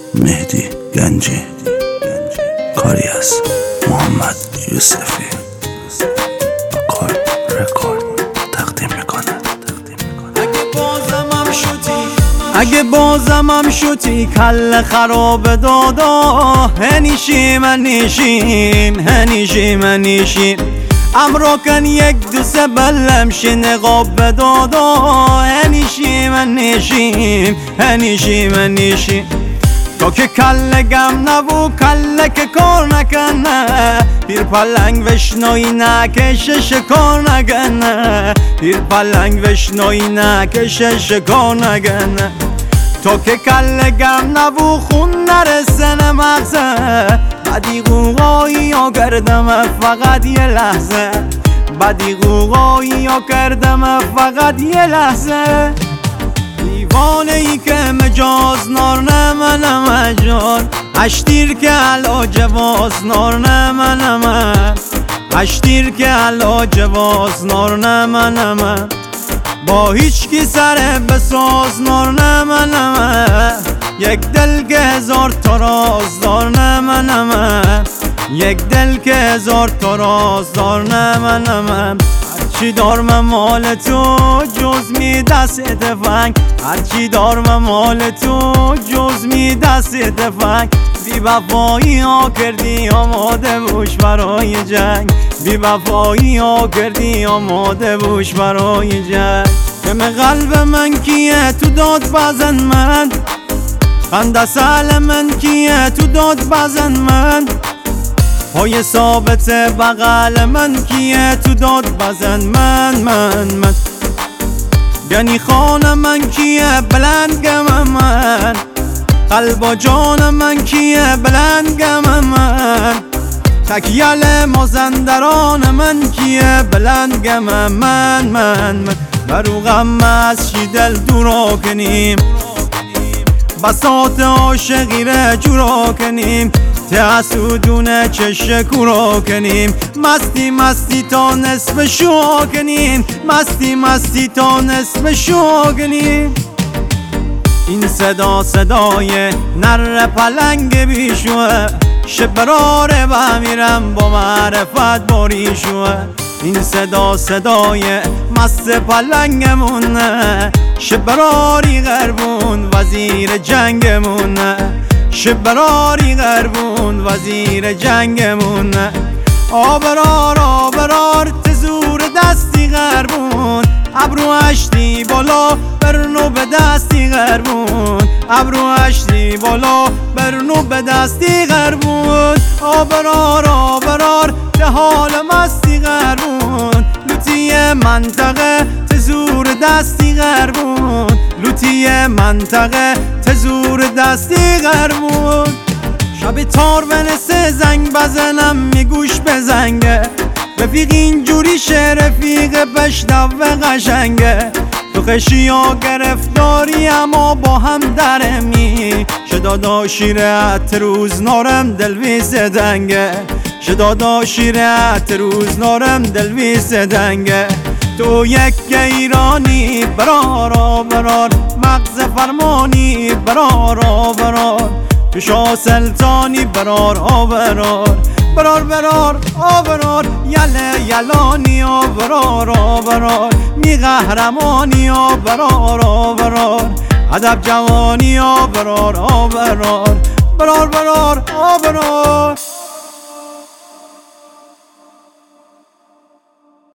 مهدی گنجی، کاری از محمد یوسفی کار رکورد تقدیم میکنه. اگه بازم شوتی کل خراب دادا هنیشیم امرو کن یک دو سه بلم شی نقاب دادا هنیشیم تو که کل گم نبو کل که کار نکنه پیر پلنگ وشنوی نکشش کار نگنه پیر پلنگ وشنوی نکشش کار نگنه تو که کل گم نبو خون نرسن مغزه بدی قوقایی یا کردم فقط یه لحظه بدی قوقایی یا کردم فقط یه لحظه دیوانه ای که مجاز نار نمنم اجار اشتیر که علاج باز نار نمنم اشتیر که علاج باز نار نمنم با هیچ کی سر بساز نار نمنم یک دل که هزار تا راز دار نمنم یک دل که هزار تا راز دار نمنم هرچی دارم مال تو جز می دست تفنگ هرچی دارم مال تو جز می دست تفنگ بی وفایی ها کردی آماده بوش برای جنگ بی وفایی ها کردی آماده بوش برای جنگ دم قلب من کیه تو داد بزن من خنده سال من کیه تو داد بزن من پای ثابت بغل من کیه تو داد بزن من یعنی خانه من کیه بلندگم من قلب و جان من کیه بلندگم من تکیل مازندران من کیه بلندگم من برو غم از چی دل دورا کنیم بساط عاشقی را جورا کنیم تحسودونه چش کورا کنیم مستی تا نصف شو کنیم مستی تا نصف شو کنیم این صدای نر پلنگ بیشوه شبراره و میرم با معرفت باریشوه این صدای مست پلنگمونه شبراری غربون وزیر جنگمونه شبراری غربون وزیر جنگمونه آبرار تزور دستی غربون ابرو اشتی بالا برنو به دستی غربون ابرو اشتی بالا برنو به دستی غربون آبرار به حال مستی غربون لوتی منطقه تزور دستی غربون لوتی منطقه تزور دستی غربون شب تار بنسه زنگ بزنم میگوش بزنگه رفیق اینجوری شه رفیق بشنو قشنگه تو خشی ها گرفتاری اما با هم درمی شدادا شیرت روز نارم دلویز دنگه شدادا شیرت روز نارم دلویز دنگه تو یک ایرانی برار مغز فرمانی برار تو شاه سلطانی برار یلانی برار می قهرمانی برار ادب جوانی برار